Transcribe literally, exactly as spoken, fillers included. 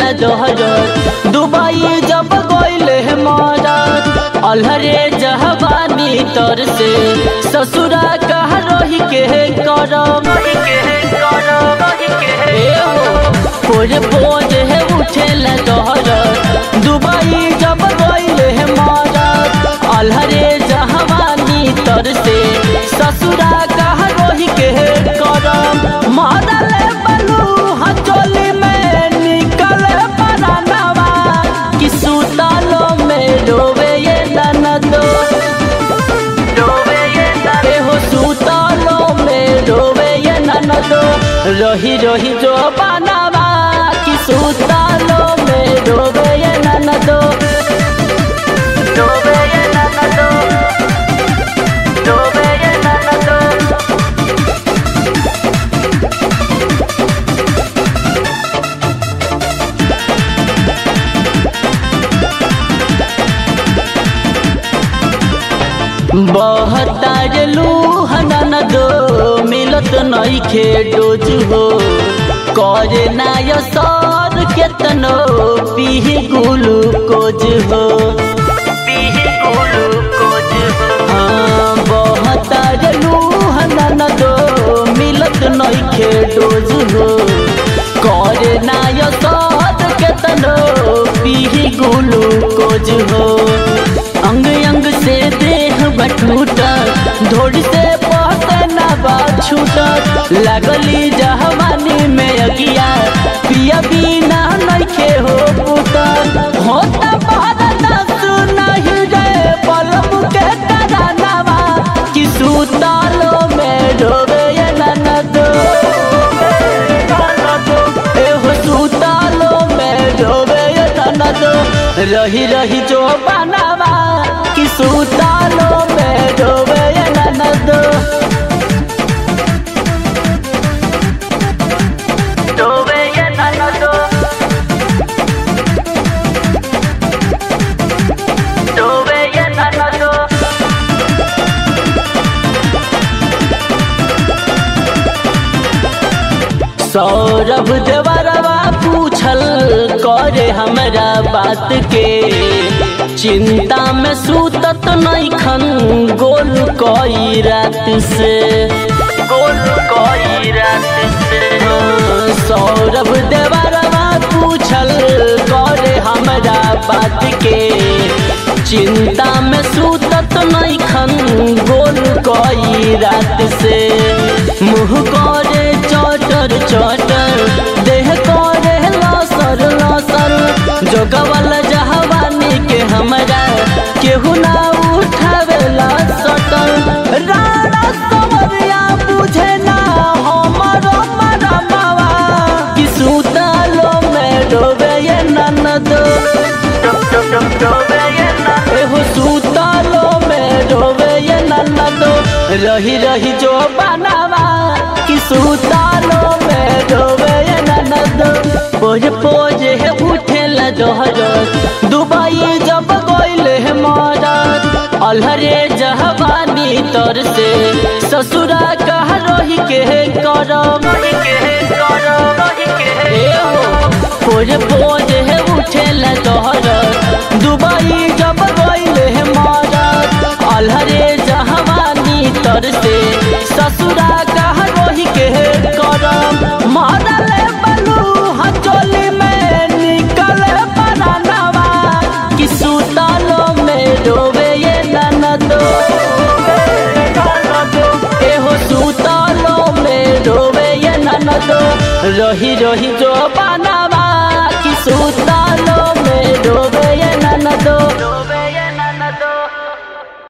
दोहर Dubai जब गइले मारा अलहरे जहवानी तर से ससुरा कह रही के करम पोज पोज है उठेल दोहर दुबई जब गइले मारा अलहरे जहवानी तर से ससुरा कह रही के करम मारल बलू हचोली में निकल परानवा कि सुतालो में डोबे ये ननदो डोबे ये हो सुतालो में डोबे ये ननदो रही रही जो बनावा कि सुतालो में डोबे ये ननदो डोबे ये ननदो डोबे ये ननदो बहतार लूहन दो मिलत नइखे डोज हो करे नाय सर केतनो पीह ग्लूकोज हो पीह ग्लूकोज हो हाँ बहतार लूहन दो मिलत नइखे डोज हो करे नाय सर केतनो पीह ग्लूकोज हो अंग अंग से देह बटूटा धोड़ी से पहते ना बाछूटा लगली जहवानी में अगिया पिया बिना नइखे हो पुता होता बहरता सुनाही रे पलम के करानावा कि सुतालो में डोबे ये ननदो ए हो सुतालो में डोबे ये ननदो रही रही जो बनावा कि सुतालो में डोबे ये ननदो डोबे ये ननदो डोबे ये ननदो सौरभ देवरवा पूछल करे हमरा बात के चिंता में सूतत नइखन गोल कोई रात से गोल कोई रात से हाँ, सौरभ देवरवा पूछल करे हमरा बात के चिंता में सूतत नइखन गोल कोई रात से मुँह करे चटर चटर देह करे लसर लसर जोगवल जहवानी के हमरा केहू ना उठावेला सटल राणा सवरिया बुझे ना हमरो मरमावा कि सुतालो में डोबे ये ननदो डोबे ये ननदो एहो सुतालो में डोबे ये ननदो रही रही जो बनावा कि सुतालो में डोबे ये ननदो पोज पोज है उठेल दोहर दुबई जब गइले मारा अलहरे जहवानी तर से ससुरा कह रही के करम पोज पोज है उठेल दोहर दुबई जब गइले मारा अलहरे जहवानी तर से ससुरा कह रही के करम मारल बलू हचोली में निकल परानवा कि सुतालो में डोबे ये ननदो एहो सुतालो में डोबे ये ननदो रही रही जो बनावा कि सुतालो में डोबे